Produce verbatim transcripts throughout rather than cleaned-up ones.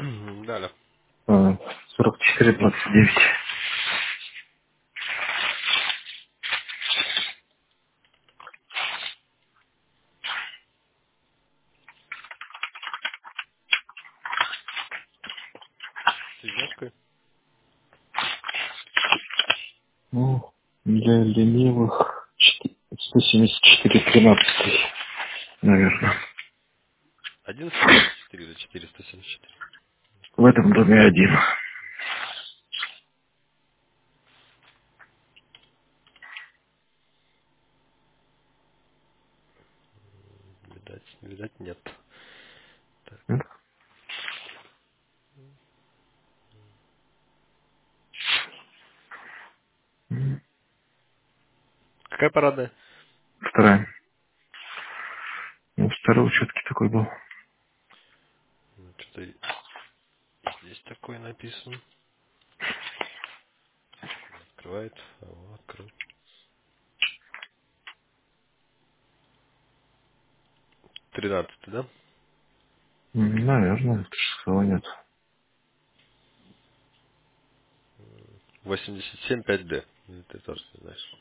Да, да. А, сорок четыре двадцать девять. Связной. Ну, для ленивых четы- сто семьдесят четыре тринадцать, наверное. один сто семьдесят четыре или четыреста семьдесят четыре? В этом доме один. Видать, видать нет. Так. М? М. Какая парадная? Вторая. Ну, второй учетки такой был. Ну, что-то здесь такое написано. Открывает. А, вот, открыл. Тринадцатый, да? М, Наверное, это шестого нет. восемьдесят семь пять д. Или ты тоже не знаешь.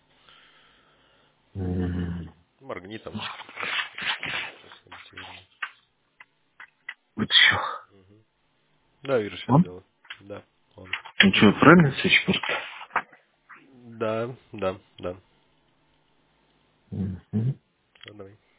М, Моргни там. Сейчас я тебе верну. Вот еще. Да, вижу, сейчас Он? сделаю. Да, он. Ну что, правильно свечи просто? Да, да, да. Мгм. Всё, давай.